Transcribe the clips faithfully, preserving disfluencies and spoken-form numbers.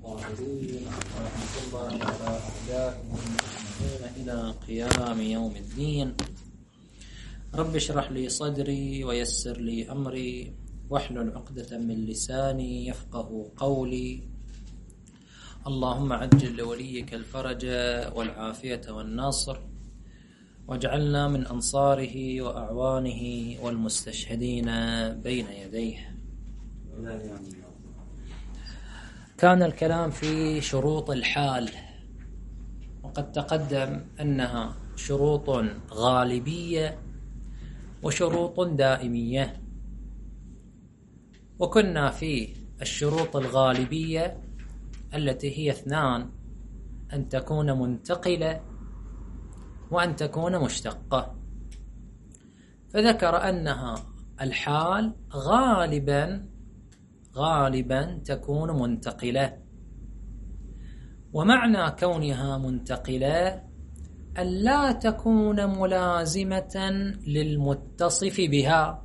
الظاهرين ورحمة الله على أعدائهم المؤمنين إلى قيام يوم الدين. رب اشرح لي صدري ويسر لي أمري واحلل عقدة من لساني يفقه قولي. اللهم عجل لوليك الفرج والعافية والنصر، واجعلنا من أنصاره وأعوانه والمستشهدين بين يديه. كان الكلام في شروط الحال، وقد تقدم أنها شروط غالبية وشروط دائمية، وكنا في الشروط الغالبية التي هي اثنان: أن تكون منتقلة وأن تكون مشتقة. فذكر أنها الحال غالبا غالبا تكون منتقلة، ومعنى كونها منتقلة أن لا تكون ملازمة للمتصف بها،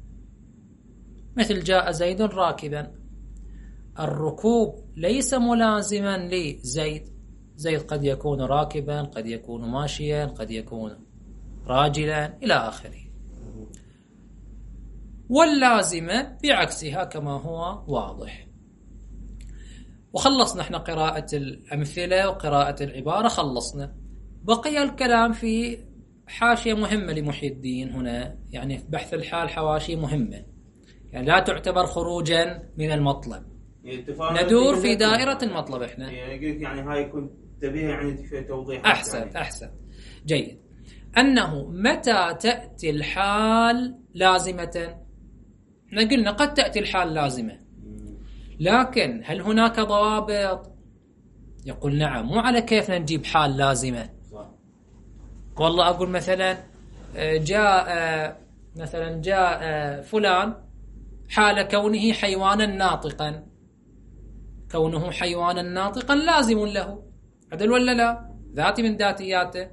مثل جاء زيد راكبا. الركوب ليس ملازما لزيد، زيد قد يكون راكبا، قد يكون ماشيا، قد يكون راجلا إلى آخره. واللازمة بعكسها كما هو واضح. وخلصنا احنا قراءة الأمثلة وقراءة العبارة، خلصنا. بقي الكلام في حاشية مهمة لمحي الدين هنا، يعني في بحث الحال حواشي مهمة، يعني لا تعتبر خروجا من المطلب، ندور في دائرة المطلب احنا. يعني هاي كنت تبيها يعني في توضيح. أحسن يعني. أحسن جيد. أنه متى تأتي الحال لازمة؟ احنا قلنا قد تأتي الحال لازمة، لكن هل هناك ضوابط؟ يقول نعم. مو على كيفنا نجيب حال لازمة. والله أقول مثلا جاء مثلا جاء فلان حال كونه حيوانا ناطقا، كونه حيوانا ناطقا لازم له، عدل ولا لا؟ ذاتي من ذاتياته.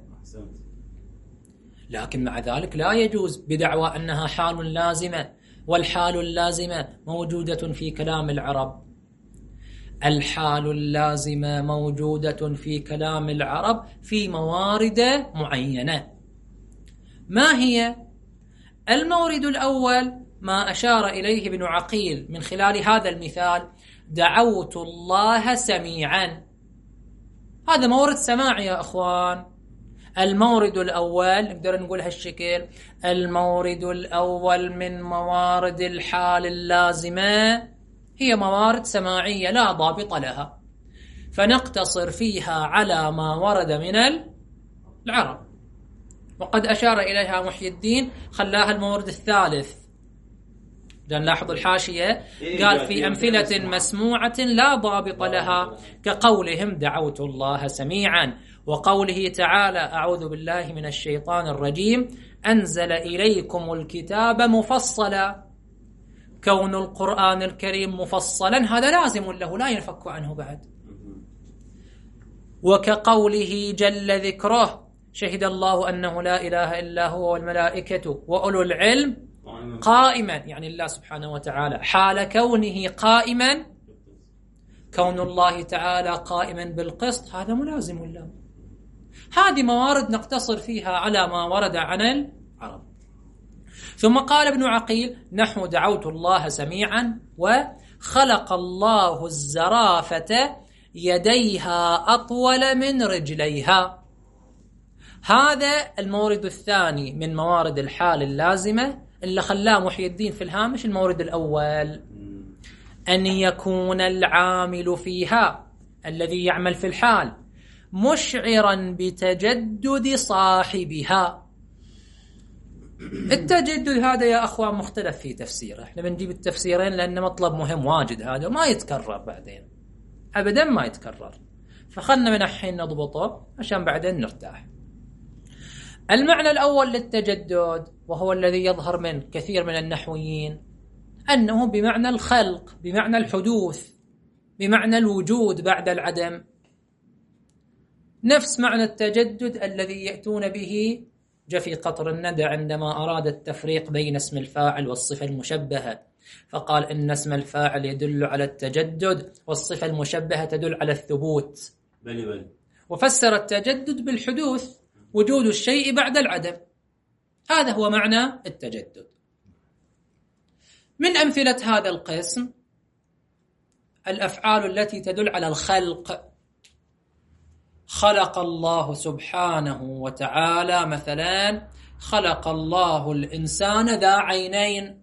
لكن مع ذلك لا يجوز بدعوى أنها حال لازمة، والحال اللازمة موجودة في كلام العرب. الحال اللازمة موجودة في كلام العرب في موارد معينة. ما هي؟ المورد الأول ما أشار إليه ابن عقيل من خلال هذا المثال: دعوت الله سميعا. هذا مورد سماع يا أخوان. المورد الأول نقدر نقول هالشكل: المورد الأول من موارد الحال اللازمة هي موارد سماعية لا ضابط لها، فنقتصر فيها على ما ورد من العرب. وقد أشار إليها محي الدين، خلاها المورد الثالث. نلاحظ الحاشية قال في أمثلة مسموعة لا ضابط لها، كقولهم دعوت الله سميعا، وقوله تعالى أعوذ بالله من الشيطان الرجيم أنزل إليكم الكتاب مفصلا. كون القرآن الكريم مفصلا هذا لازم له لا ينفك عنه بعد. وكقوله جل ذكره شهد الله أنه لا إله إلا هو والملائكة وأولو العلم قائما، يعني الله سبحانه وتعالى حال كونه قائما، كون الله تعالى قائما بالقسط هذا ملازم له. هذه موارد نقتصر فيها على ما ورد عن العرب. ثم قال ابن عقيل نحو دعوت الله سميعا وخلق الله الزرافة يديها أطول من رجليها. هذا المورد الثاني من موارد الحال اللازمة اللي خلاه محي الدين في الهامش المورد الأول: أن يكون العامل فيها الذي يعمل في الحال مشعرا بتجدد صاحبها. التجدد هذا يا أخوان مختلف في تفسيره، احنا بنجيب التفسيرين لأنه مطلب مهم واجد، هذا ما يتكرر بعدين أبدا، ما يتكرر، فخلنا من الحين نضبطه عشان بعدين نرتاح. المعنى الأول للتجدد وهو الذي يظهر من كثير من النحويين أنه بمعنى الخلق، بمعنى الحدوث، بمعنى الوجود بعد العدم، نفس معنى التجدد الذي يأتون به جفي قطر الندى عندما أراد التفريق بين اسم الفاعل والصفة المشبهة. فقال إن اسم الفاعل يدل على التجدد والصفة المشبهة تدل على الثبوت. بلي بلي. وفسر التجدد بالحدوث، وجود الشيء بعد العدم، هذا هو معنى التجدد. من أمثلة هذا القسم الأفعال التي تدل على الخلق. خلق الله سبحانه وتعالى مثلا، خلق الله الإنسان ذا عينين.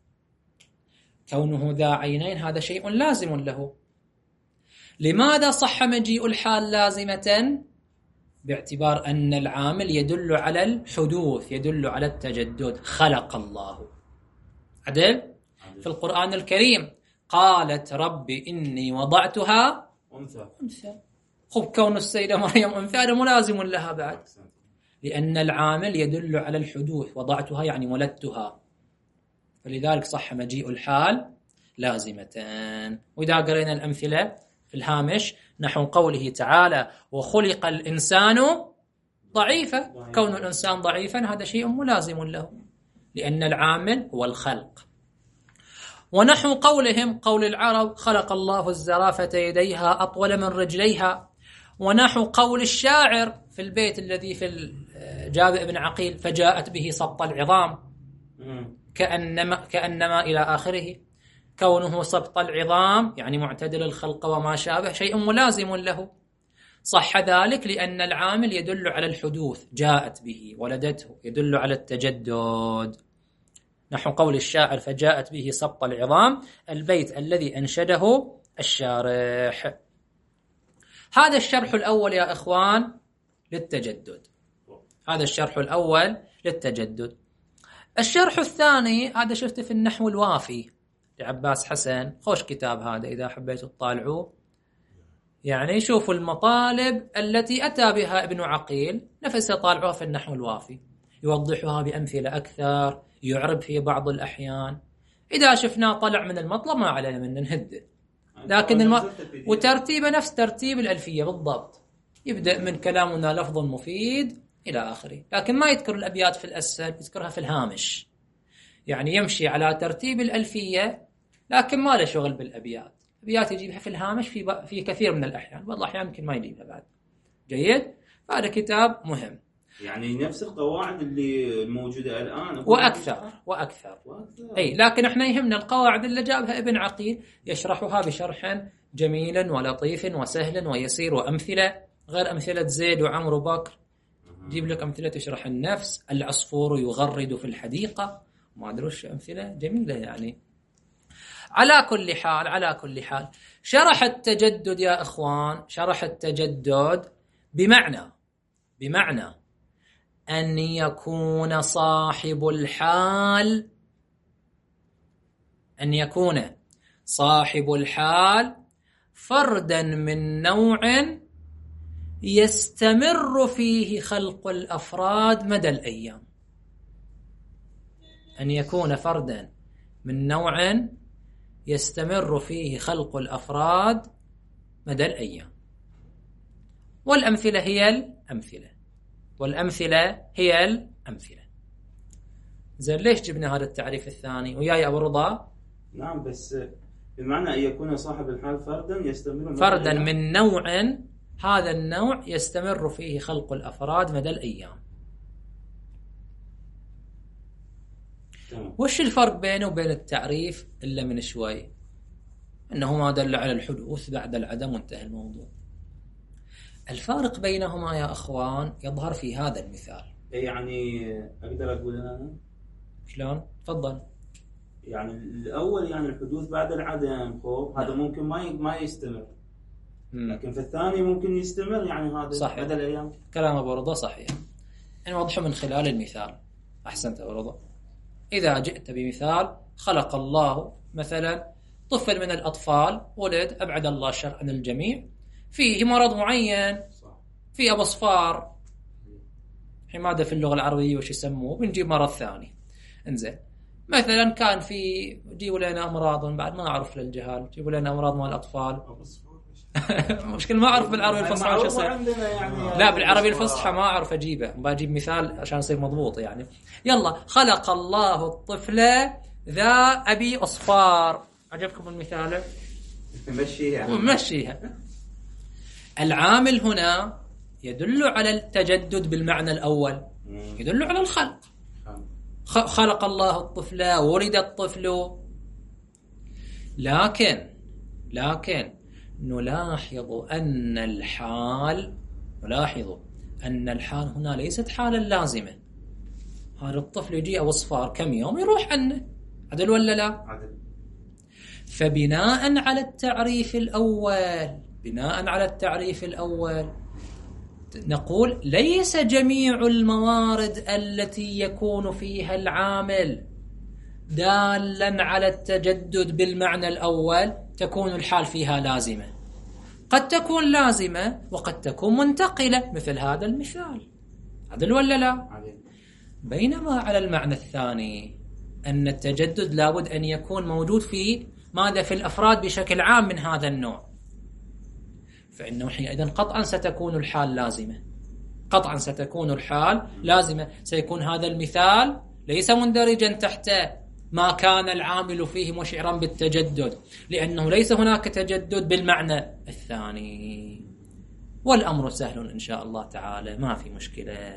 كونه ذا عينين هذا شيء لازم له. لماذا صح مجيء الحال لازمة؟ باعتبار أن العامل يدل على الحدوث، يدل على التجدد. خلق الله عدل. في القرآن الكريم قالت رب إني وضعتها أنثى. أنثى. خب كون السيدة مريم أنثى هذا ملازم لها بعد، لأن العامل يدل على الحدوث. وضعتها يعني ولدتها، فلذلك صح مجيء الحال لازمة. وإذا قرينا الأمثلة في الهامش نحو قوله تعالى وخلق الإنسان ضعيفا. كون الإنسان ضعيفا هذا شيء ملازم له، لأن العامل هو الخلق. ونحو قولهم قول العرب خلق الله الزرافة يديها أطول من رجليها. ونحو قول الشاعر في البيت الذي في جابر بن عقيل فجاءت به سبط العظام كأنما, كأنما إلى آخره. كونه سبط العظام يعني معتدل الخلق وما شابه شيء ملازم له. صح ذلك لأن العامل يدل على الحدوث، جاءت به ولدته يدل على التجدد. نحو قول الشاعر فجاءت به سبط العظام، البيت الذي أنشده الشارح. هذا الشرح الأول يا إخوان للتجدد. هذا الشرح الأول للتجدد. الشرح الثاني هذا شفته في النحو الوافي لعباس حسن. خوش كتاب هذا إذا حبيتوا تطالعوه. يعني شوفوا المطالب التي أتى بها ابن عقيل نفسها طالعوها في النحو الوافي، يوضحها بأمثلة أكثر، يعرب في بعض الأحيان. إذا شفناه طلع من المطلب ما علينا من نهده، لكن الم... وترتيبه نفس ترتيب الألفية بالضبط. يبدأ من كلامنا لفظ مفيد إلى آخره، لكن ما يذكر الأبيات في الأسفل، يذكرها في الهامش. يعني يمشي على ترتيب الألفية لكن ما له شغل بالأبيات. أبيات يجيبها في الهامش في, ب... في كثير من الأحيان، بعض الأحيان يمكن ما يجيبها بعد. جيد؟ هذا كتاب مهم. يعني نفس القواعد اللي موجودة الآن وأكثر وأكثر, وأكثر. أي لكن احنا يهمنا القواعد اللي جابها ابن عقيل، يشرحها بشرح جميل ولطيف وسهل ويسير، وأمثلة غير أمثلة زيد وعمر وبكر. جيب لك أمثلة تشرح النفس، العصفور يغرد في الحديقة، ما أدريش، أمثلة جميلة يعني. على كل حال على كل حال شرح التجدد يا إخوان، شرح التجدد بمعنى بمعنى أن يكون صاحب الحال أن يكون صاحب الحال فردا من نوع يستمر فيه خلق الأفراد مدى الأيام. أن يكون فردا من نوع يستمر فيه خلق الأفراد مدى الأيام. والأمثلة هي الأمثلة والأمثلة هي الأمثلة. زين، ليش جبنا هذا التعريف الثاني وياي أبو رضا؟ نعم، بس بمعنى أن يكون صاحب الحال فردا يستمر فردا من نوع، هذا النوع يستمر فيه خلق الأفراد مدى الأيام. تمام. وش الفرق بينه وبين التعريف إلا من شوي؟ أنه ما دل على الحدوث بعد العدم وانتهى الموضوع. الفارق بينهما يا أخوان يظهر في هذا المثال. يعني أقدر أقول أنا شلون؟ تفضل. يعني الأول يعني الحدوث بعد العدم، خوف هذا ممكن ما ما يستمر، لكن في الثاني ممكن يستمر، يعني هذا صحيح. مدى الأيام. كلام أبو رضا صحيح. نوضحه من خلال المثال. أحسنت أبو رضا. إذا جئت بمثال خلق الله مثلا طفل من الأطفال، ولد أبعد الله الشر عن الجميع، فيه مرض معين، في أبو صفار، حمادة في اللغة العربية وش يسموه، بنجيب مرض ثاني. انزين، مثلا كان في جيبوا لنا أمراض بعد ما أعرف للجهال، جيبوا لنا أمراض مال الأطفال. مشكلة ما أعرف بالعربي الفصحى وش يصير. يعني لا، بالعربي الفصحى ما أعرف أجيبه، بجيب مثال عشان يصير مضبوط يعني. يلا، خلق الله الطفل ذا أبي أصفار. عجبكم المثال؟ مشيها مشيها. العامل هنا يدل على التجدد بالمعنى الأول، يدل على الخلق. خلق الله الطفل، ولد الطفل. لكن لكن نلاحظ أن الحال نلاحظ أن الحال هنا ليست حالا لازمة. هذا الطفل يجي أو أصفار كم يوم يروح عنه، عدل ولا لا؟ عدل. فبناء على التعريف الأول بناء على التعريف الأول نقول ليس جميع الموارد التي يكون فيها العامل دالا على التجدد بالمعنى الأول تكون الحال فيها لازمة. قد تكون لازمة وقد تكون منتقلة، مثل هذا المثال. عدل ولا لا؟ عدل. بينما على المعنى الثاني أن التجدد لابد أن يكون موجود في ماذا؟ في الأفراد بشكل عام من هذا النوع، فإنه حينئذ قطعا ستكون الحال لازمة. قطعا ستكون الحال لازمة. سيكون هذا المثال ليس مندرجا تحت ما كان العامل فيه مشعرا بالتجدد، لأنه ليس هناك تجدد بالمعنى الثاني. والأمر سهل إن شاء الله تعالى، ما في مشكلة.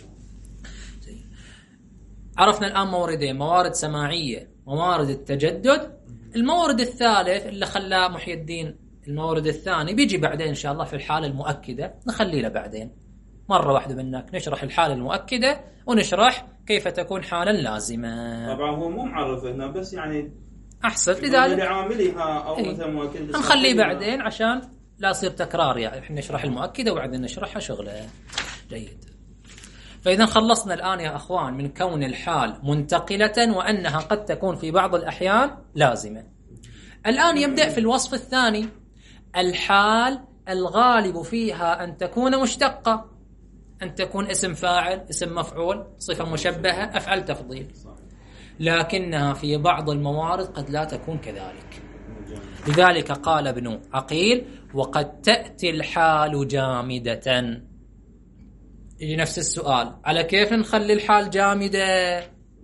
عرفنا الآن موردين: موارد سماعية، موارد التجدد. المورد الثالث اللي خلاه محي الدين، المورد الثاني بيجي بعدين إن شاء الله في الحالة المؤكدة، نخليه بعدين مرة واحدة منك نشرح الحالة المؤكدة ونشرح كيف تكون حالا لازمة. طبعا هو مو معرف هنا بس يعني أحسن، لذلك لعاملها أو ايه؟ مثلا مؤكد نخليه بعدين عشان لا يصير تكرار، يعني احنا نشرح المؤكدة وبعدين نشرحها شغلة. جيد. فإذا خلصنا الآن يا أخوان من كون الحال منتقلة وأنها قد تكون في بعض الأحيان لازمة. الآن يبدأ في الوصف الثاني. الحال الغالب فيها أن تكون مشتقة، أن تكون اسم فاعل، اسم مفعول، صفة مشبهة، أفعل تفضيل. لكنها في بعض الموارد قد لا تكون كذلك. لذلك قال ابن عقيل: وقد تأتي الحال جامدة. يجي نفس السؤال: على كيف نخلي الحال جامدة؟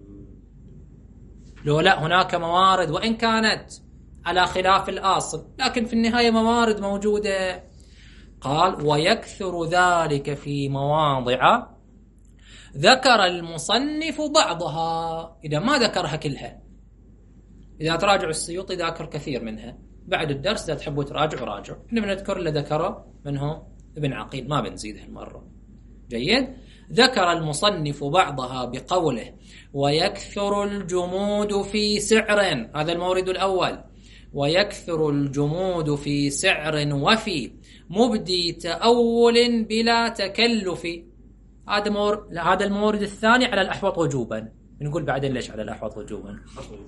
لو لا، هناك موارد وإن كانت على خلاف الأصل لكن في النهاية موارد موجودة. قال: ويكثر ذلك في مواضع ذكر المصنف بعضها. إذا ما ذكرها كلها، إذا تراجع السيوطي ذكر كثير منها، بعد الدرس إذا تحبوا تراجعوا راجعوا، إحنا بنذكر اللي ذكره منه ابن عقيل، ما بنزيد هالمرة. جيد. ذكر المصنف بعضها بقوله: ويكثر الجمود في سعر. هذا المورد الأول. ويكثر الجمود في سعر وفي مبدي تأول بلا تكلف. هذا مور... هذا المورد الثاني على الأحوط وجوبا. بنقول بعدين ليش على الأحوط وجوبا.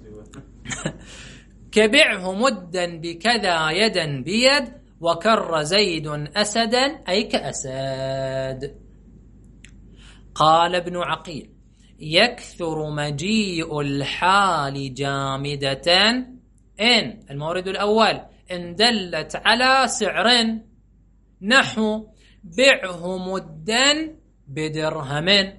كبعه مدا بكذا يدا بيد وكر زيد أسدا، أي كأساد. قال ابن عقيل: يكثر مجيء الحال جامدة إن المورد الأول إن دلت على سعر، نحو بعه مدا بدرهم.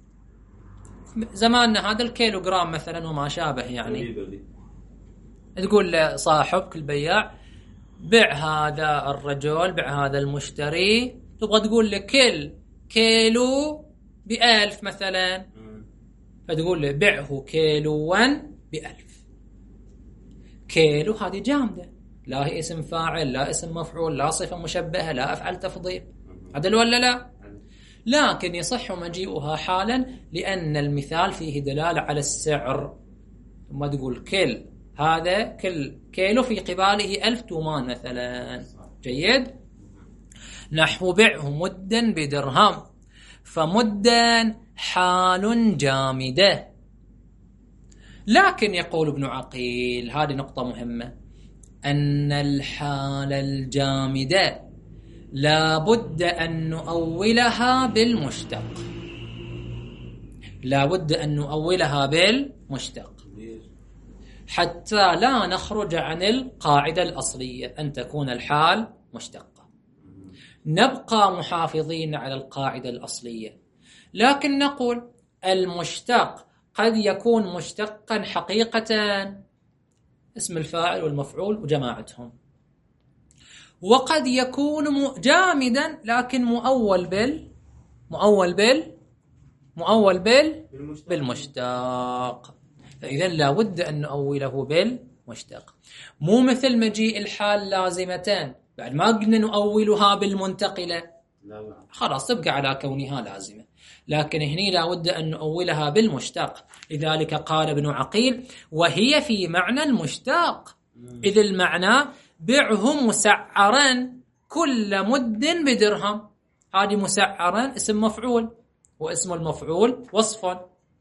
زماننا هذا الكيلوغرام مثلا وما شابه، يعني تقول لصاحبك البياع: بع هذا الرجل، بع هذا المشتري، تبغى تقول له كل كيلو بألف مثلا، فتقول له بعه كيلوان بألف. كيلو هذه جامدة، لا هي اسم فاعل، لا اسم مفعول، لا صفة مشبهة، لا أفعل تفضيل. عدل ولا لا؟ لكن يصح مجيئها حالا لأن المثال فيه دلالة على السعر. ثم تقول كل هذا كل كيلو في قباله ألف تومان مثلا. جيد. نحو بعه مدا بدرهم، فمدا حال جامدة. لكن يقول ابن عقيل، هذه نقطة مهمة، أن الحال الجامدة لا بد أن نؤولها بالمشتق. لا بد أن نؤولها بالمشتق حتى لا نخرج عن القاعدة الأصلية أن تكون الحال مشتقة. نبقى محافظين على القاعدة الأصلية، لكن نقول المشتق قد يكون مشتقا حقيقة، اسم الفاعل والمفعول وجماعتهم، وقد يكون جامدا لكن مؤول بال مؤول بال مؤول بال بالمشتق. فإذا لا بد أن نؤوله بالمشتق، مو مثل مجيء الحال لازمتان بعد ما قلنا نؤولها بالمنتقلة خلاص تبقى على كونها لازمة، لكن هنا لا بد أن نؤولها بالمشتق. لذلك قال ابن عقيل: وهي في معنى المشتق، إذ المعنى بعه مسعرا كل مد بدرهم. هذه مسعرا اسم مفعول، واسم المفعول وصف،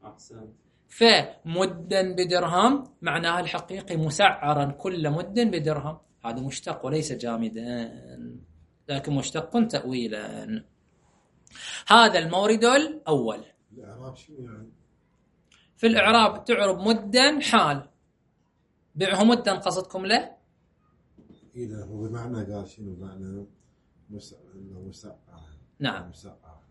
فمدا بدرهم معناها الحقيقي مسعرا كل مد بدرهم، هذا مشتق وليس جامدا، لكن مشتق تأويلا. هذا المورد الأول. الإعراب شو يعني؟ في الإعراب تعرب مدا حال، بعه مدا قصدكم له؟ إذا هو بمعنى قال شنو معنى مسعر؟ نعم مسعر.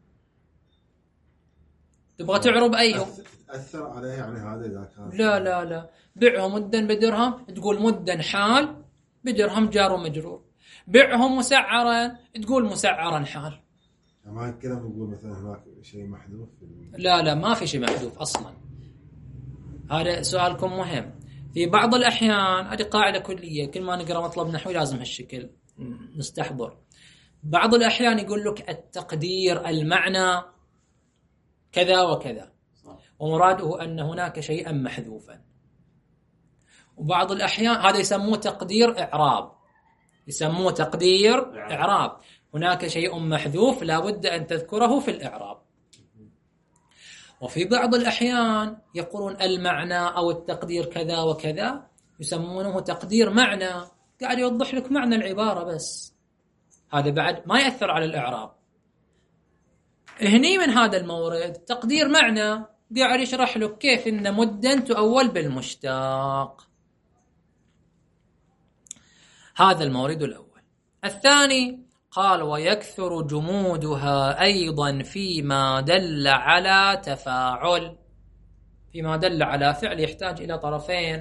تبغى تعرب أيه؟ أثر عليه يعني هذا إذا كان لا لا لا، بعه مدا بدرهم تقول مدا حال، بدرهم جار ومجرور. بعه مسعرا تقول مسعرا حال. ما الكلام يقول مثلا هناك شيء محذوف؟ لا لا ما في شيء محذوف أصلا. هذا سؤالكم مهم. في بعض الأحيان هذه قاعدة كلية، كل ما نقرأ مطلب نحوي لازم هالشكل نستحضر. بعض الأحيان يقول لك التقدير المعنى كذا وكذا، ومراده أن هناك شيئا محذوفا. وبعض الأحيان هذا يسموه تقدير إعراب، يسموه تقدير إعراب، هناك شيء محذوف لا بد أن تذكره في الإعراب. وفي بعض الأحيان يقولون المعنى أو التقدير كذا وكذا، يسمونه تقدير معنى، قاعد يوضح لك معنى العبارة بس، هذا بعد ما يأثر على الإعراب. هني من هذا المورد تقدير معنى قاعد يشرح لك كيف إن مدا تؤول بالمشتق. هذا المورد الأول. الثاني قال: ويكثر جمودها أيضا فيما دل على تفاعل. فيما دل على فعل يحتاج إلى طرفين،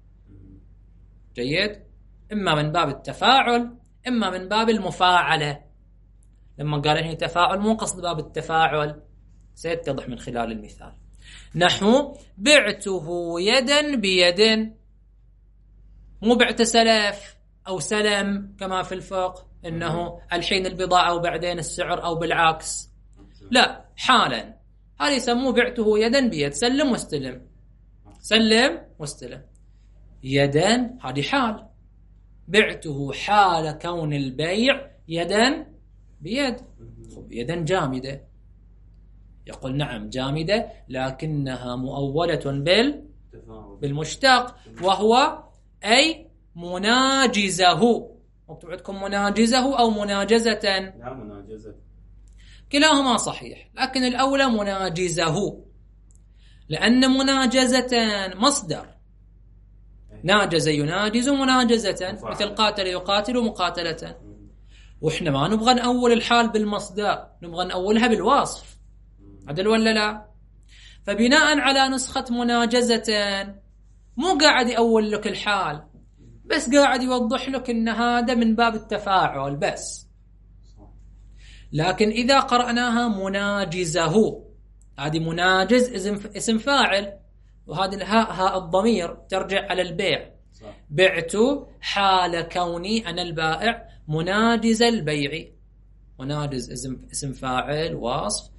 جيد، إما من باب التفاعل إما من باب المفاعلة. لما قال هنا تفاعل مو قصد باب التفاعل، سيتضح من خلال المثال. نحو بعته يدا بيد، مو بعت سلف أو سلم كما في الفقه إنه الحين البضاعة وبعدين السعر أو بالعكس، لا، حالا. هذا يسموه بعته يدا بيد، سلم واستلم، سلم واستلم. يدا هذه حال، بعته حال كون البيع يدا بيد. يدا جامدة، يقول نعم جامدة لكنها مؤولة بال بالمشتق، وهو أي مناجزه. مكتوب عندكم مناجزه أو مناجزة؟ لا مناجزة، كلاهما صحيح، لكن الأولى مناجزه، لأن مناجزة مصدر، ناجز يناجز مناجزة، مثل قاتل يقاتل مقاتلة. وإحنا ما نبغى نأول الحال بالمصدر، نبغى نأولها بالوصف، عدل ولا لا؟ فبناء على نسخة مناجزة مو قاعد يأول لك الحال، بس قاعد يوضح لك إن هذا من باب التفاعل بس. لكن إذا قرأناها مناجزه، هذه مناجز اسم فاعل، وهذه الهاء هاء الضمير ترجع على البيع. بعت حال كوني أنا البائع مناجز البيع، مناجز اسم اسم فاعل وصف،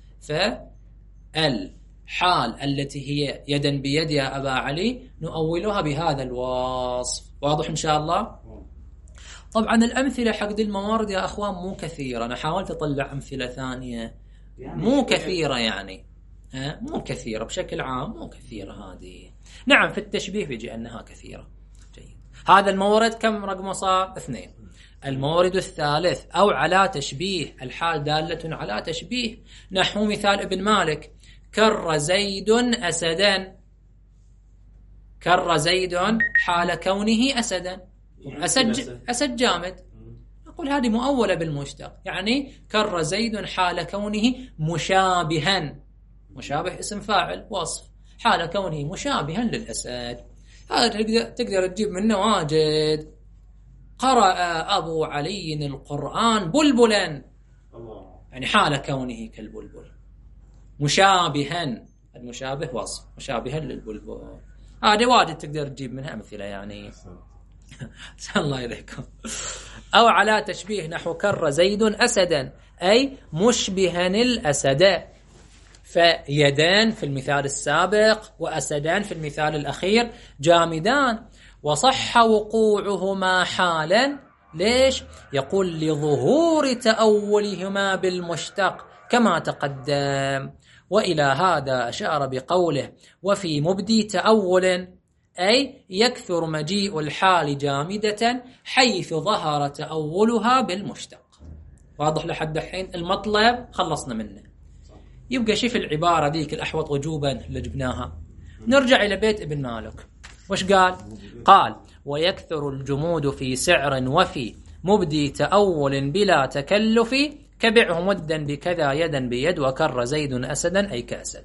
فالحال التي هي يدا بيد يا أبا علي نؤولها بهذا الوصف. واضح إن شاء الله؟ طبعا الأمثلة حق دي الموارد يا أخوان مو كثيرة، أنا حاولت أطلع أمثلة ثانية مو كثيرة، يعني ها مو كثيرة بشكل عام، مو كثيرة هذه. نعم في التشبيه بيجي أنها كثيرة. جيد. هذا المورد كم رقمه صار؟ اثنين. المورد الثالث أو على تشبيه، الحال دالة على تشبيه. نحو مثال ابن مالك: كر زيد أسدا. كر زيد حال كونه أسدا، أسد أسد جامد، نقول هذه مؤولة بالمشتق، يعني كر زيد حال كونه مشابها. مشابه اسم فاعل وصف، حال كونه مشابها للأسد. هذا تقدر, تقدر تجيب منه واجد. قرأ أبو علي القرآن بلبلا، يعني حال كونه كالبلبل مشابها، المشابه وصف مشابها للبلبل. هذا واجد تقدر تجيب منها أمثلة يعني. الله يذكركم. أو على تشبيه نحو كر زيد أسدا، أي مشبها الأسد. فيدان في المثال السابق وأسدان في المثال الأخير جامدان، وصح وقوعهما حالا. ليش؟ يقول لظهور تأولهما بالمشتق كما تقدم. وإلى هذا أشار بقوله وفي مبدي تأول، أي يكثر مجيء الحال جامدة حيث ظهر تأولها بالمشتق. واضح لحد الحين المطلب خلصنا منه. يبقى شي في العبارة ديك الأحوط وجوبا اللي جبناها. نرجع إلى بيت ابن مالك، وش قال؟ قال ويكثر الجمود في سعر وفي مبدي تأول بلا تكلف، كبعه مدا بكذا يدا بيد وكر زيد أسدا، أي كأسد.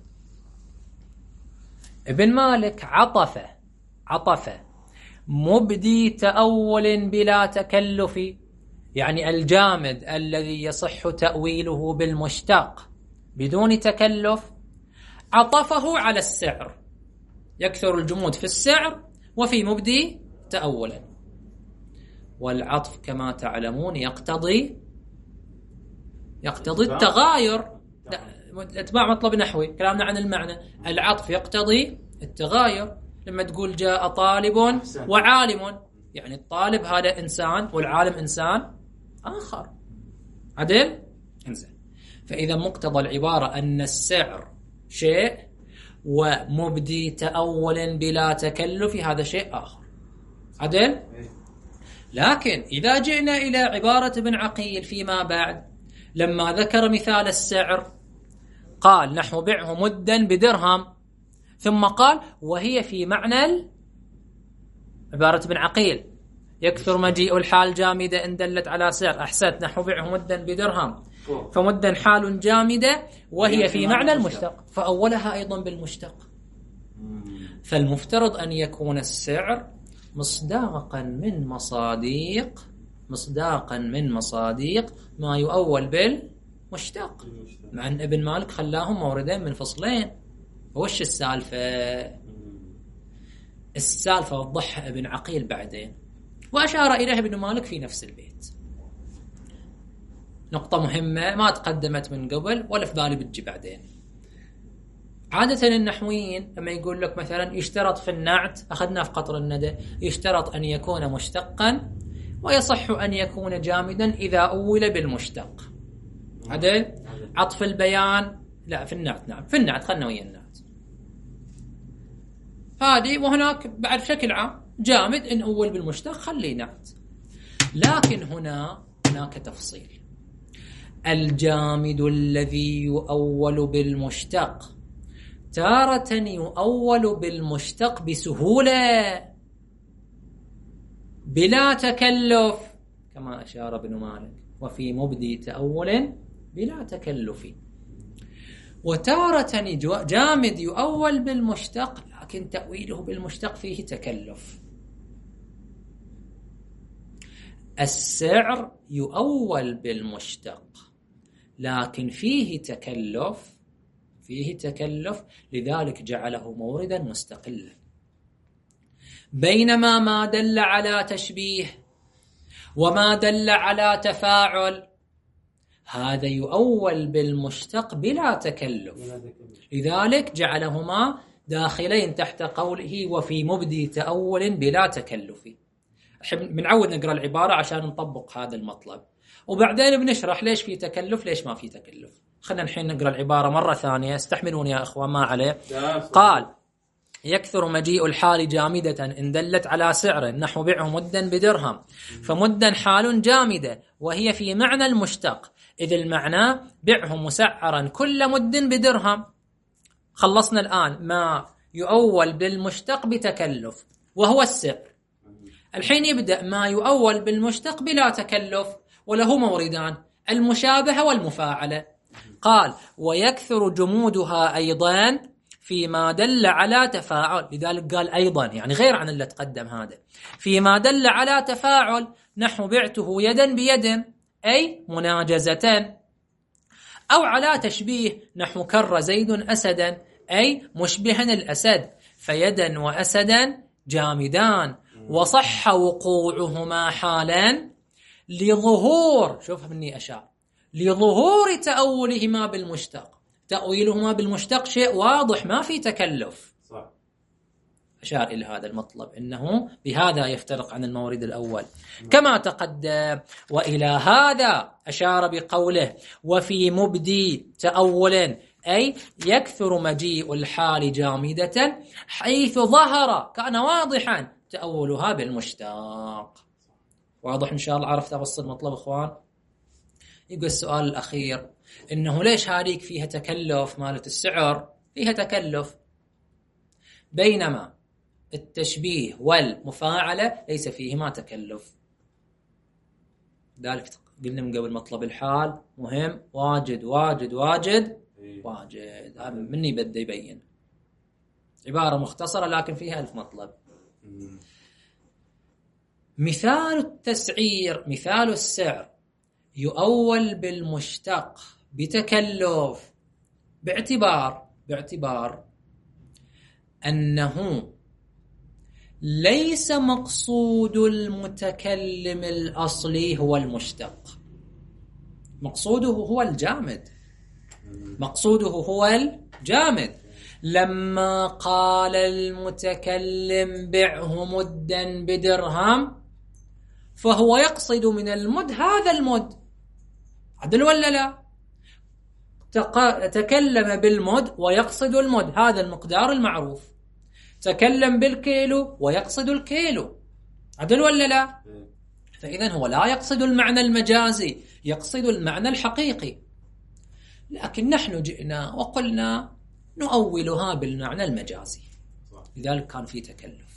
ابن مالك عطف عطف مبدي تأول بلا تكلف، يعني الجامد الذي يصح تأويله بالمشتق بدون تكلف، عطفه على السعر. يكثر الجمود في السعر وفي مبدي تأولا. والعطف كما تعلمون يقتضي يقتضي التغاير. اتباع مطلب نحوي، كلامنا عن المعنى. العطف يقتضي التغاير. لما تقول جاء طالب وعالم، يعني الطالب هذا إنسان والعالم إنسان آخر. عدل؟ انزين. فإذا مقتضى العبارة أن السعر شيء ومبدي تأول بلا تكلف هذا شيء آخر. عدل؟ لكن إذا جئنا إلى عبارة ابن عقيل فيما بعد، لما ذكر مثال السعر قال نحو بعه مدا بدرهم، ثم قال وهي في معنى عبارة ابن عقيل يكثر مجيء الحال جامدة إن دلت على سعر. أحسنت، نحو بعه مدا بدرهم، فمدا حال جامدة وهي في معنى المشتق، فأولها أيضا بالمشتق. فالمفترض أن يكون السعر مصداقا من مصاديق مصداقا من مصاديق ما يؤول بالمشتق، مع أن ابن مالك خلاهم موردين من فصلين. وش السالفة؟ السالفة وضحها ابن عقيل بعدين، وأشار إليها ابن مالك في نفس البيت. نقطة مهمة ما تقدمت من قبل ولا في بالي بتجي بعدين. عادة النحويين لما يقول لك مثلا يشترط في النعت، أخذنا في قطر الندى، يشترط أن يكون مشتقا ويصح أن يكون جامدا إذا أول بالمشتق. عدل؟ عطف البيان لا في النعت. نعم في النعت، خلنا ويا النعت هذه. وهناك بعد بشكل عام جامد إن أول بالمشتق خلي نعت. لكن هنا هناك تفصيل. الجامد الذي يؤول بالمشتق تارة يؤول بالمشتق بسهولة بلا تكلف، كما أشار ابن مالك وفي مبدي تأول بلا تكلف. وتارة جامد يؤول بالمشتق لكن تأويله بالمشتق فيه تكلف. السعر يؤول بالمشتق لكن فيه تكلف فيه تكلف لذلك جعله موردا مستقلا. بينما ما دل على تشبيه وما دل على تفاعل هذا يؤول بالمشتق بلا تكلف، لذلك جعلهما داخلين تحت قوله وفي مبدي تأول بلا تكلف. بنعود نقرأ العبارة عشان نطبق هذا المطلب، وبعدين بنشرح ليش في تكلف ليش ما في تكلف. خلنا الحين نقرأ العبارة مرة ثانية، استحملون يا أخوة ما عليه. قال يكثر مجيء الحال جامدة إن دلت على سعر نحو بعه مدا بدرهم، فمدا حال جامدة وهي في معنى المشتق، إذ المعنى بعه مسعرا كل مد بدرهم. خلصنا الآن ما يؤول بالمشتق بتكلف وهو السعر. الحين يبدأ ما يؤول بالمشتق بلا تكلف وله موردان، المشابهة والمفاعلة. قال ويكثر جمودها أيضا فيما دل على تفاعل، لذلك قال أيضا يعني غير عن اللي تقدم هذا، فيما دل على تفاعل نحو بعته يدا بيد أي مناجزة، أو على تشبيه نحو كر زيد أسدا أي مشبها الأسد، فيدا وأسدا جامدان، وصح وقوعهما حالا لظهور، شوف مني أشار، لظهور تأولهما بالمشتق. تأويلهما بالمشتق شيء واضح ما في تكلف. صح. أشار إلى هذا المطلب أنه بهذا يفترق عن المورد الأول كما تقدم. وإلى هذا أشار بقوله وفي مبدي تأول أي يكثر مجيء الحال جامدة حيث ظهر كان واضحا تأولها بالمشتق. واضح إن شاء الله؟ عرفت أوصل المطلب إخوان؟ يقول السؤال الأخير إنه ليش هذيك فيها تكلف مالت السعر؟ فيها تكلف، بينما التشبيه والمفاعلة ليس فيهما تكلف. ذلك قلنا من قبل مطلب الحال مهم، واجد واجد واجد واجد، هذا مني بدي يبين عبارة مختصرة لكن فيها ألف مطلب. مثال التسعير، مثال السعر يؤول بالمشتق بتكلف باعتبار باعتبار أنه ليس مقصود المتكلم الأصلي هو المشتق، مقصوده هو الجامد، مقصوده هو الجامد. لما قال المتكلم بعه مدا بدرهم فهو يقصد من المد هذا المد، عدل ولا لا؟ تكلم بالمد ويقصد المد، هذا المقدار المعروف. تكلم بالكيلو ويقصد الكيلو، عدل ولا لا؟ فإذا هو لا يقصد المعنى المجازي، يقصد المعنى الحقيقي. لكن نحن جئنا وقلنا نؤولها بالمعنى المجازي، لذلك كان في تكلف.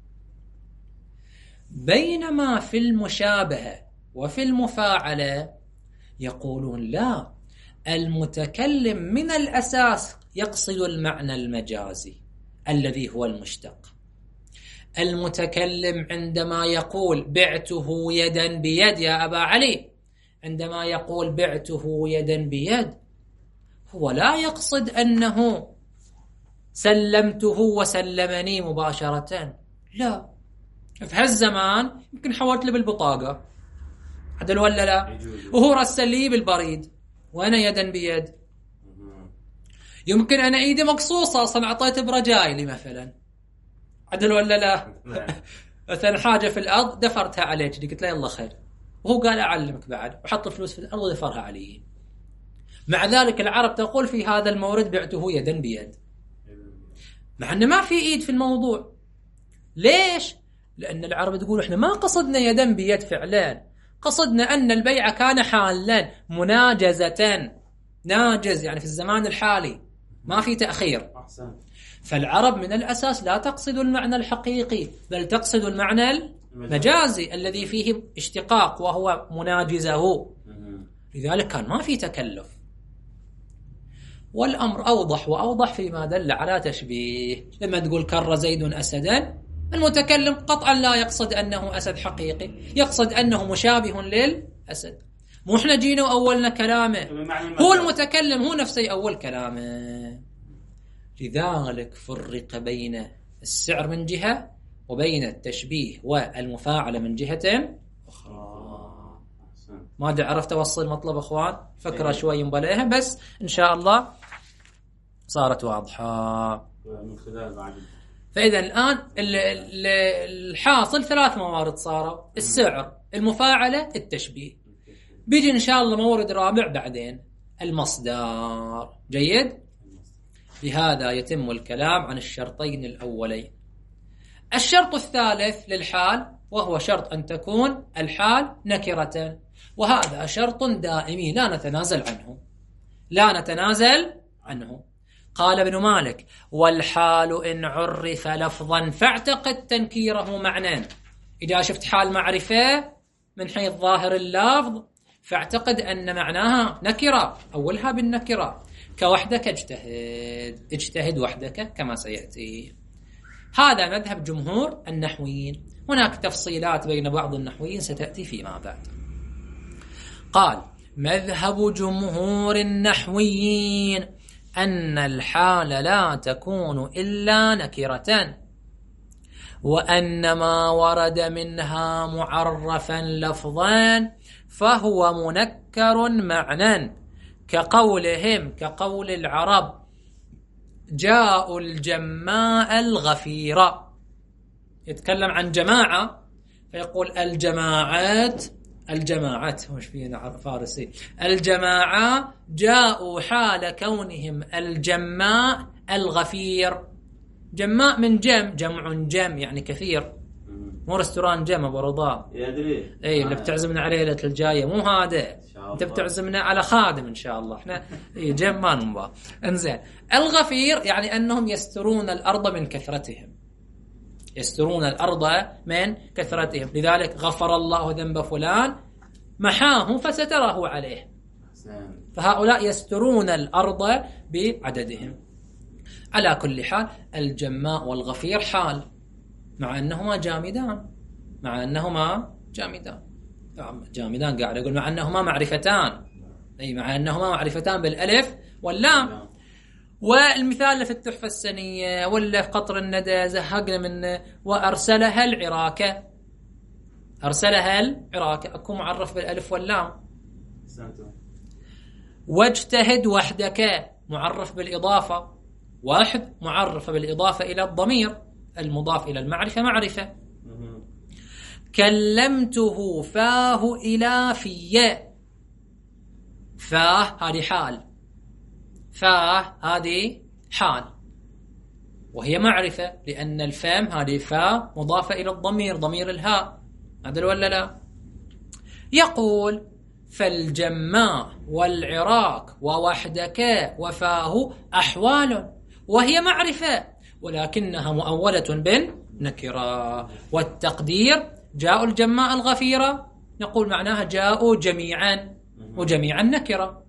بينما في المشابهة وفي المفاعلة يقولون لا، المتكلم من الأساس يقصد المعنى المجازي الذي هو المشتق. المتكلم عندما يقول بعته يدا بيد يا أبا علي، عندما يقول بعته يدا بيد هو لا يقصد أنه سلمته وسلمني مباشرة، لا، في هالزمان يمكن حولت له بالبطاقة، عدل ولا لا؟ وهو رسل لي بالبريد وأنا يدا بيد. يمكن أنا إيدي مقصوصة أصلا أعطيت برجايلي مثلا، عدل ولا لا؟ مثلا حاجة في الأرض دفرتها عليك، قلت له يلا خير، وهو قال أعلمك بعد وحط الفلوس في الأرض ودفرها علي. مع ذلك العرب تقول في هذا المورد بعته يدا بيد، مع أنه ما في إيد في الموضوع. ليش؟ لأن العرب تقول إحنا ما قصدنا يدا بيد فعلا، قصدنا أن البيع كان حالا مناجزة، ناجز يعني في الزمان الحالي ما في تأخير. فالعرب من الأساس لا تقصد المعنى الحقيقي، بل تقصد المعنى المجازي الذي فيه اشتقاق وهو مناجزه، لذلك كان ما في تكلف. والأمر أوضح وأوضح فيما دل على تشبيه. لما تقول كر زيد أسدا، المتكلم قطعا لا يقصد أنه أسد حقيقي، يقصد أنه مشابه للأسد. مو احنا جينا وأولنا كلامه، هو المتكلم هو نفسه أول كلامه. لذلك فرق بين السعر من جهة وبين التشبيه والمفاعلة من جهة أخرى. ما أدري عرفت أوصل مطلب أخوان؟ فكرة شوي مباليها بس إن شاء الله صارت واضحة من خلال بعد. فإذا الآن الحاصل ثلاث موارد صاروا: السعر، المفاعلة، التشبيه. بيجي إن شاء الله مورد رابع بعدين، المصدر. جيد؟ بهذا يتم الكلام عن الشرطين الأولين. الشرط الثالث للحال، وهو شرط أن تكون الحال نكرة، وهذا شرط دائمي لا نتنازل عنه، لا نتنازل عنه. قال ابن مالك: والحال إن عرف لفظا فاعتقد تنكيره معنى. إذا شفت حال معرفة من حيث ظاهر اللفظ فاعتقد أن معناها نكرة، أولها بالنكرة. كوحدك اجتهد، اجتهد وحدك كما سيأتي. هذا مذهب جمهور النحويين. هناك تفصيلات بين بعض النحويين ستأتي فيما بعد. قال: مذهب جمهور النحويين أن الحال لا تكون إلا نكرة، وأن ما ورد منها معرفا لفظا فهو منكر معنى، كقولهم كقول العرب: جاءوا الجماء الغفيرة. يتكلم عن جماعة فيقول الجماعات الجماعات مش فينا فارسي الجماعة جاءوا حال كونهم الجماء الغفير. جماء من جم، جمع جم يعني كثير، مو رستوران جم ابو رضا يدري اي اللي بتعزمنا عليه ليله الجايه، مو هذا انت بتعزمنا على خادم ان شاء الله. احنا اي جم ما نبغى. انزين، الغفير يعني انهم يسترون الارض من كثرتهم، يسترون الارض من كثرتهم، لذلك غفر الله ذنب فلان محاه فستره عليه. فهؤلاء يسترون الارض بعددهم. على كل حال الجماء والغفير حال، مع أنهما جامدان، مع أنهما جامدان جامدان قاعد أقول مع أنهما معرفتان، أي مع أنهما معرفتان بالألف واللام. والمثال في التحفة السنية ولا في قطر الندى زهقنا من وأرسلها العراكة، أرسلها العراكة أكون معرف بالألف واللام. واجتهد وحدك معرف بالإضافة، واحد معرف بالإضافة إلى الضمير، المضاف إلى المعرفة معرفة. كلمته فاه إلى في، فاه هذه حال، فاه هذه حال وهي معرفة، لأن الفم هذه فاه مضافة إلى الضمير، ضمير الهاء. هذا ولا لا؟ يقول: فالجماء والعراق ووحدك وفاه أحوال، وهي معرفة ولكنها مؤولة بالنكرة. والتقدير: جاءوا الجماء الغفيرة، نقول معناها جاءوا جميعا، وجميعا نكرة.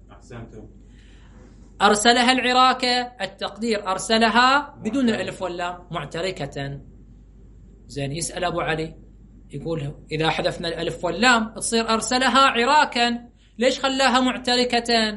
أرسلها العراكة، التقدير أرسلها بدون الألف واللام معتركة. زين، يسأل أبو علي يقول إذا حذفنا الألف واللام تصير أرسلها عراكا، ليش خلاها معتركة؟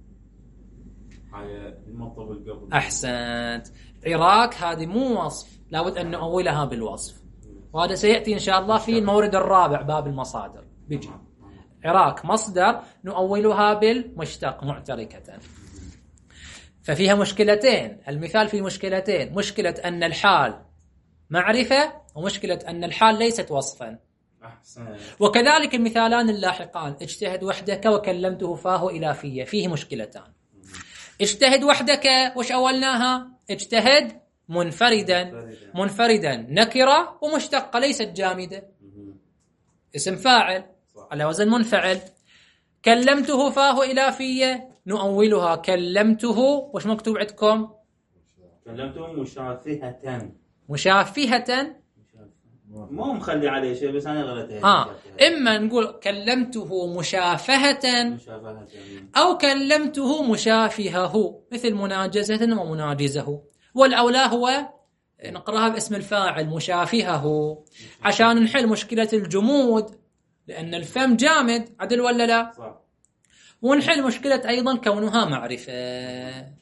أحسنت. عراك هذه مو وصف، لابد أن نؤولها بالوصف، وهذا سيأتي إن شاء الله في المورد الرابع باب المصادر بيجي. عراك مصدر نؤولها بالمشتق معتركة. ففيها مشكلتين، المثال فيه مشكلتين: مشكلة أن الحال معرفة، ومشكلة أن الحال ليست وصفا. وكذلك المثالان اللاحقان: اجتهد وحدك وكلمته فاه إلى فيه، فيه مشكلتان. اجتهد وحدك وش أولناها؟ اجتهد منفردا، منفردا نكرة ومشتقة ليست جامدة، اسم فاعل على وزن منفعل. كلمته فاه إلى فيه نؤولها كلمته، وش مكتوب عندكم؟ كلمته مشافهة، مشافهة مو مخلي عليه شيء، بس أنا غلطت. آه. إما نقول كلمته مشافهة أو كلمته مشافهه، مثل مناجزة ومناجزه. والأولى هو نقرأها باسم الفاعل مشافهه، عشان نحل مشكلة الجمود، لأن الفم جامد، عدل ولا لا؟ صح. ونحل مشكلة أيضا كونها معرفة.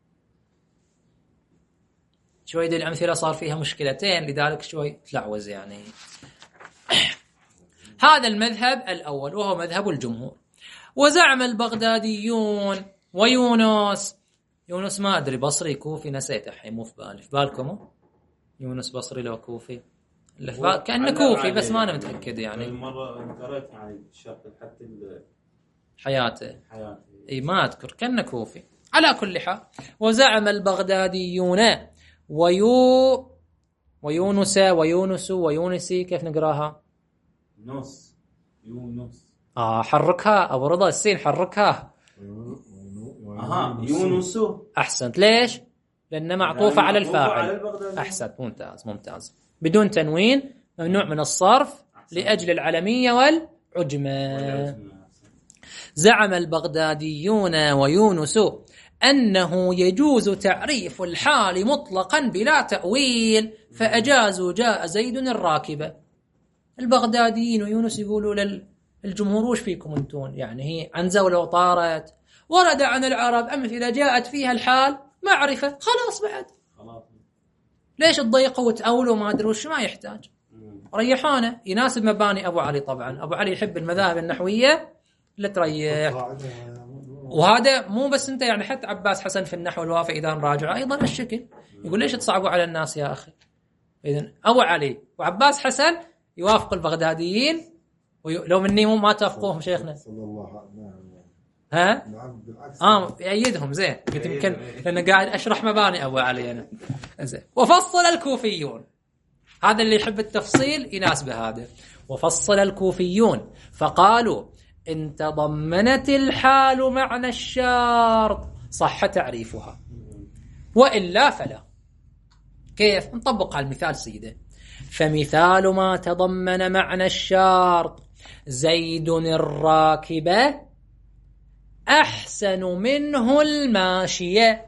شوي دي الأمثلة صار فيها مشكلتين، لذلك شوي تلعوز يعني. هذا المذهب الأول وهو مذهب الجمهور. وزعم البغداديون ويونس، يونس ما أدري بصري كوفي نسيت الحين، مو في بالي. في بالكم يونس بصري لو كوفي؟ اللي في بالي كأنه كوفي بس ما أنا متأكد يعني. مرة قرأت يعني شرط حتى حياته حياته اي ما أذكر، كأنه كوفي. على كل حال، وزعم البغداديون ويو ويونس ويونس ويونسي، كيف نقراها؟ نص يونس. آه حركها أبو رضا، السين حركها. أها يونس. أحسنت. ليش؟ لأنها معطوفة على الفاعل. أحسنت، ممتاز ممتاز. بدون تنوين، ممنوع من الصرف لأجل العلمية والعجمة. زعم البغداديون ويونس أنه يجوز تعريف الحال مطلقا بلا تأويل، فأجازوا جاء زيد الراكبة. البغداديين ويونس يقولوا للجمهور وش فيكم انتون؟ يعني هي عنزة ولو طارت ورد عن العرب أمثلة جاءت فيها الحال معرفة، خلاص بعد ليش تضيقوا وتأولوا ما أدري وش، ما يحتاج، ريحانه. يناسب مباني أبو علي طبعا، أبو علي يحب المذاهب النحوية اللي تريح. وهذا مو بس أنت، يعني حتى عباس حسن في النحو الوافي إذا نراجع أيضا الشكل، يقول ليش تصعبوا على الناس يا أخي. إذن أبو علي وعباس حسن يوافق البغداديين، ولو مني مو ما توافقوهم شيخنا صلى الله عليه وسلم. ها نعم بالعكس، اه يأيدهم زين. قلت يمكن لأن قاعد أشرح مباني أبو علي أنا زين. وفصل الكوفيون، هذا اللي يحب التفصيل يناسبه هذا. وفصل الكوفيون فقالوا إن تضمنت الحال معنى الشرط صح تعريفها، وإلا فلا. كيف نطبق على المثال سيده؟ فمثال ما تضمن معنى الشرط زيد الراكبة أحسن منه الماشية.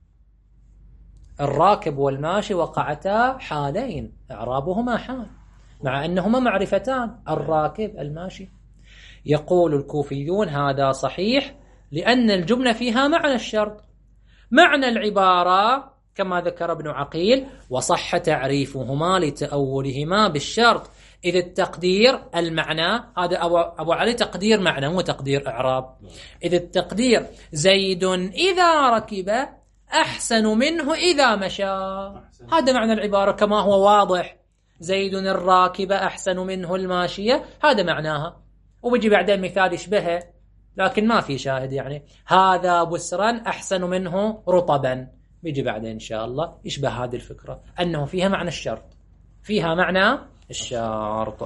الراكب والماشي وقعتا حالين إعرابهما حال، مع أنهما معرفتان، الراكب الماشي. يقول الكوفيون هذا صحيح لأن الجملة فيها معنى الشرط. معنى العبارة كما ذكر ابن عقيل وصح تعريفهما لتأولهما بالشرط، إذ التقدير المعنى هذا أبو علي تقدير معنى مو تقدير إعراب. إذ التقدير زيد إذا ركب أحسن منه إذا مشى، هذا معنى العبارة كما هو واضح. زيد الراكب أحسن منه الماشية، هذا معناها. وبيجي بعدين مثال يشبهه لكن ما في شاهد، يعني هذا بسرا أحسن منه رطبا، بيجي بعدين إن شاء الله يشبه هذه الفكرة، أنه فيها معنى الشرط، فيها معنى الشرط.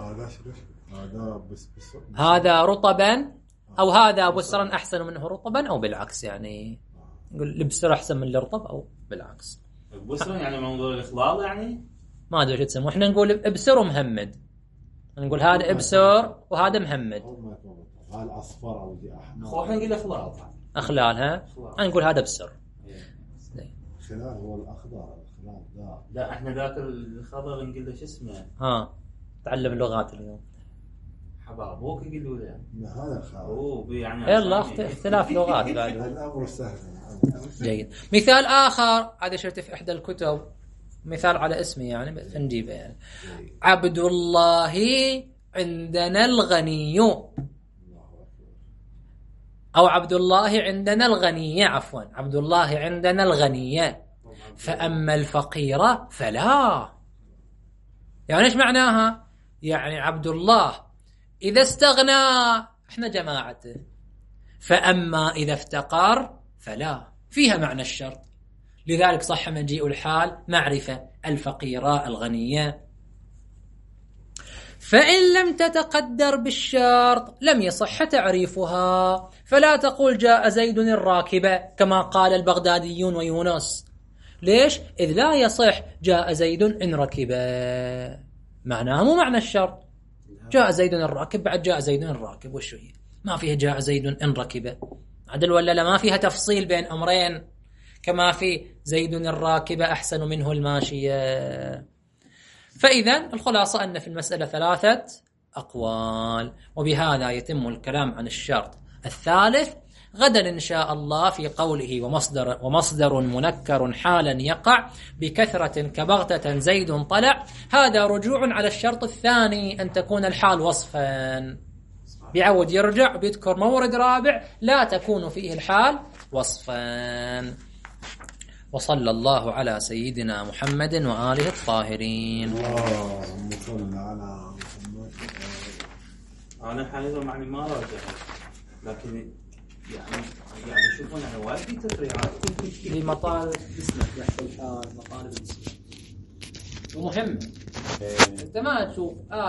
هذا رطبا أو هذا بسرا أحسن منه رطبا، أو بالعكس، يعني نقول البسر أحسن من الرطب أو بالعكس. بسرا يعني موضوع الإخلال، يعني ما أدري شو تسموه، إحنا نقول ابسر ومهمد، نقول هذا ابسر وهذا مهمد. هذا الأصفر أو دي أحمر، خو إحنا نقول إخلال أخلال، ها أنا نقول هذا بسر. خلال هو الأخضر، الخلال لا لا إحنا ذاك الخضر نقول له شو اسمه. ها تعلم اللغات اليوم حبابوك يقولوا له هذا الخلال. أوه يعني يلا اختلاف لغات بعد. الأمر سهل. جيد. مثال آخر هذا شرت في إحدى الكتب، مثال على اسمي يعني نجيبه، يعني عبد الله عندنا الغني، أو عبد الله عندنا الغنية، عفوا عبد الله عندنا الغنية، فأما الفقيرة فلا. يعني إيش معناها؟ يعني عبد الله إذا استغنى إحنا جماعته، فأما إذا افتقر فلا، فيها معنى الشرط. لذلك صح مجيء الحال معرفة الفقيرة الغنية. فإن لم تتقدر بالشرط لم يصح تعريفها، فلا تقول جاء زيد الراكبة كما قال البغداديون ويونس. ليش؟ إذ لا يصح جاء زيد إن ركب، معناه مو معنى الشرط. جاء زيد الراكب بعد جاء زيد الراكب وشو هي؟ ما فيها جاء زيد إن ركب عدل ولا لا؟ ما فيها تفصيل بين أمرين كما في زيد الراكب أحسن منه الماشية. فإذا الخلاصة أن في المسألة ثلاثة أقوال، وبهذا يتم الكلام عن الشرط الثالث غدا إن شاء الله في قوله ومصدر, ومصدر منكر حالا يقع بكثرة كبغتة زيد طلع. هذا رجوع على الشرط الثاني أن تكون الحال وصفا، بيعود يرجع بيذكر مورد رابع لا تكون فيه الحال وصفا. وصلى الله على سيدنا محمد وآله الطاهرين. اللهم صل على محمد. أنا حاليا معني ما راجع، لكن يعني يعني شوفون يعني وايد تفريعات في مطالب اسمك بحث الحال، مطالب الاسم ومهم. انت ما تشوف